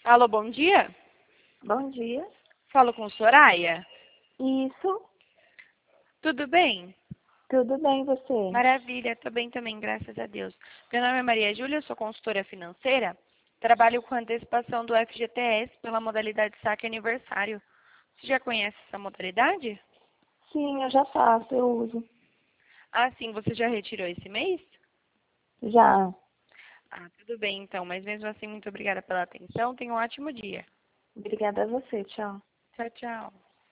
Alô, bom dia. Bom dia. Falo com Soraya. Isso, Tudo bem? tudo bem você? Maravilha, tô bem também, graças a Deus. Meu nome é Maria Júlia, eu sou consultora financeira. Trabalho com antecipação do FGTS pela modalidade saque aniversário. Você já conhece essa modalidade? Sim, eu já faço, eu uso. Ah, sim, você já retirou esse mês? Já. Ah, tudo bem então, mas mesmo assim, muito obrigada pela atenção. Tenha um ótimo dia. Obrigada a você, tchau. Tchau, tchau.